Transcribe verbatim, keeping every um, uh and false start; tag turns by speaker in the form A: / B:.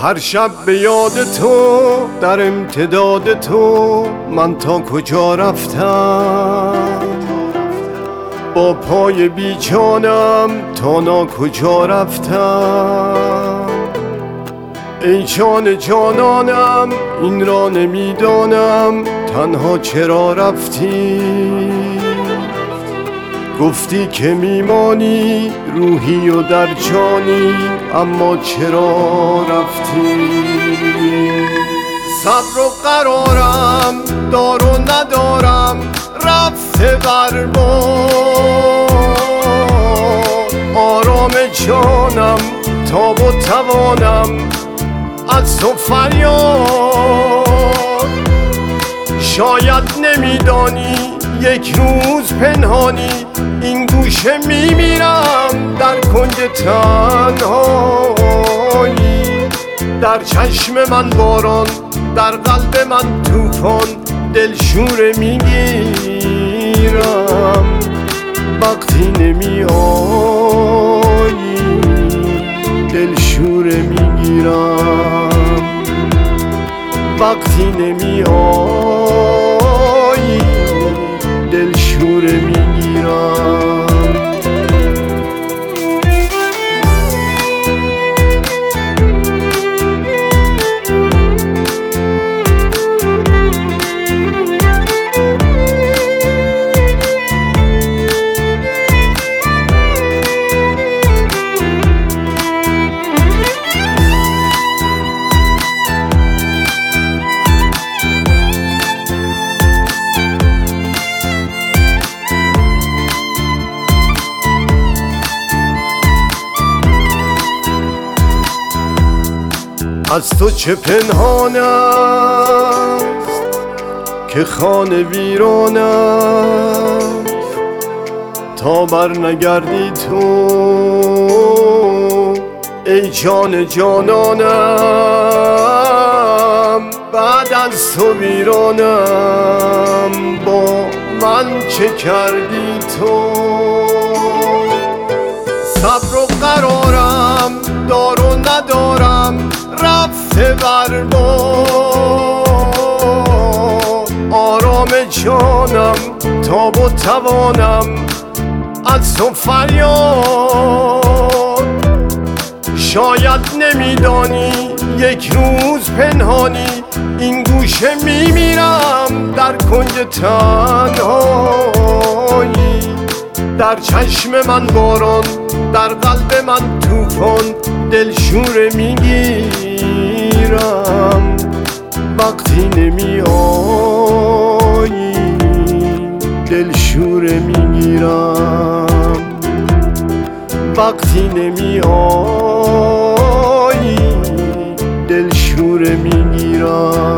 A: هر شب به یاد تو در امتداد تو من تا کجا رفتم، با پای بیجانم تا نا کجا رفتم. ای جان جانانم این را نمیدانم تنها چرا رفتی، گفتی که میمانی روحی و در جانی اما چرا رفتی. صبر و قرارم دار و ندارم رفته بر باد، آرام جانم تاب و توانم از تو فریاد. شاید نمیدانی یک روز پنهانی این گوشه میمیرم در کنج تنهایی. در چشم من باران در قلب من طوفان دلشوره میگیرم وقتی نمی آیی، دلشوره میگیرم وقتی نمی آیی، دلشوره میگیرم. از تو چه پنهان است که خانه ویران است، تا بر نگردی تو ای جان جانانم. بعد از تو ویرانم، با من چه کردی تو. صبر و قرارم دار و ندارم رفته بر باد، آرام جانم تاب و توانم از تو فریاد. شاید نمیدانی یک روز پنهانی این گوشه میمیرم در کنج تنهایی. در چشم من باران در قلب من طوفان دلشوره میگیرم وقتی نمی آیی، دلشوره میگیرم وقتی نمی آیی، دلشوره میگیرم.